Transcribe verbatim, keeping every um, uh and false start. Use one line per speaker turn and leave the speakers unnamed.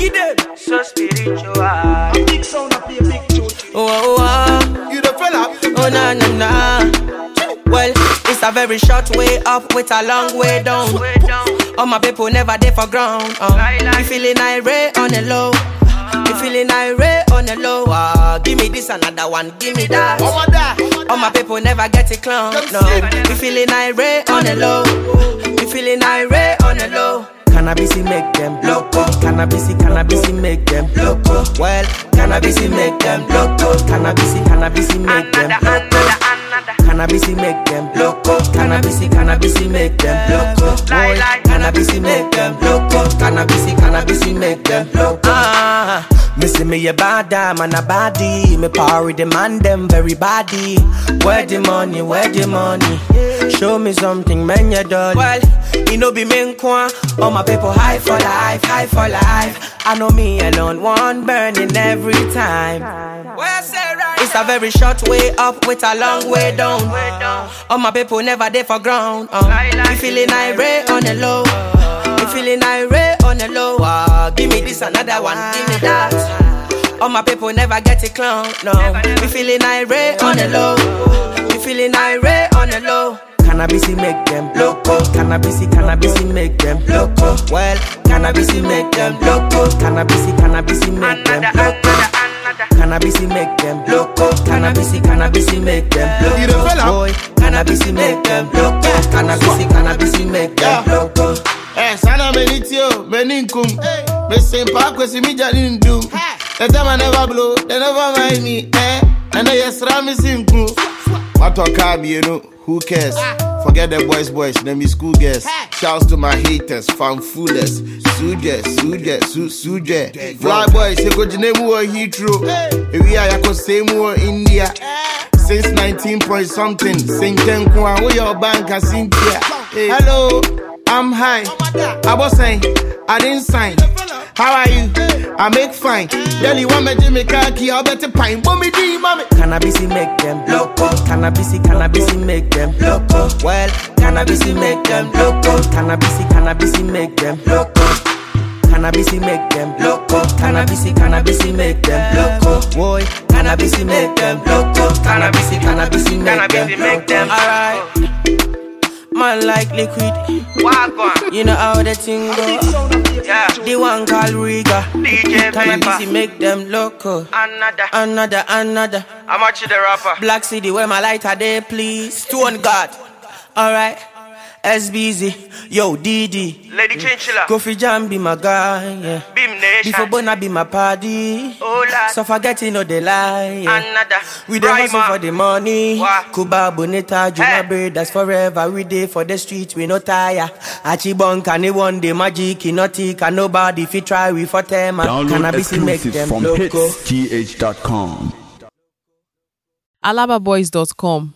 Give them.
So spiritual.
A big sound of a big tune.
Oh, oh, oh.
You the fella?
Oh, na, na, na. Well, it's a very short way up with a long way down. All my people never there for ground. Uh. You feeling irate on the low. You feeling irate on the low. Uh. Give me this, another one, give me that.
Over there.
All my people never get it clown. No. You feeling irate on the low. You feeling irate on the low. Cannabis make them loco. Cannabis, cannabis make them loco. Well, cannabis make them loco. Cannabis, cannabis make them loco. Cannabis make them loco. Cannabis, cannabis make them loco. Boy, cannabis make them loco. Cannabis, cannabis make them loco. Ah. Me see me a bad man a body. Me power demand them very body. Where the money, where the money? Show me something, man, you done. Well, you know be men kwa. All my people high for life, high for life. I know me alone, one burning every time. It's a very short way up with a long way down. All my people never there for ground. Uh. You feeling irate on the low. You feeling irate on the low. Uh. Give me this, another one, give me that. All my people never get it clown. No. You feeling irate on the low. You feeling irate on the low. Cannabis make them loco. Cannabis, cannabis make them loco. Well, cannabis make them loco. Cannabis, cannabis make them loco. Cannabis make them loco. Cannabis, cannabis make them loco. Boy, cannabis make them loco. Cannabis, cannabis make them loco.
Eh, sana menitio, meninkum. Me same park with me jalin do. The time I never blow, they never mind me. Eh, and I just ram me simple. What talk you know? Who cares? Forget the boys, boys, them be school girls. Shouts to my haters, fan foolers. Suje, suje, su, suje. Fly boys, you go to name more Heathrow. We are yako same more India. Since nineteen point something. Sing ten kwa, where your bank has Cynthia. Hello, I'm high. I was saying, I didn't sign. How are you? I make fine. Delhi one me Jimmy Kaki, I'll bet a pine. Mommy D, mommy.
Cannabis make them loco. Cannabis, cannabis make them loco. Well, cannabis make them loco. Cannabis, cannabis make them loco. Cannabis make them loco. Cannabis, cannabis make them loco. Boy, cannabis make them loco. Cannabis, cannabis make them loco. Alright. Man like liquid.
Wagwan.
You know how the thing go.
Yeah.
The one called Riga.
D J
Cannabis
Paper.
make them loco.
Another.
Another, another.
How much the rapper?
Black City, where my lighter there, please. Stone God. Alright. S B Z. Yo, D D.
Lady Chinchilla.
Kofi Jam be my guy, yeah.
Beam Nation.
Before Bona be my party.
Oh, lad.
So forgetting no the lie, yeah.
Another.
We dey hustle
Rhymer.
for the money.
Wah.
Kuba Bonita, Juma
Hey.
Bird, that's forever. We dey for the streets, we no tire. Achibon can one day magic, he not tick, and nobody fi try we for them.
Download
Cannabis make
exclusives
them
from
loco.
hits T H dot com.
alababoys dot com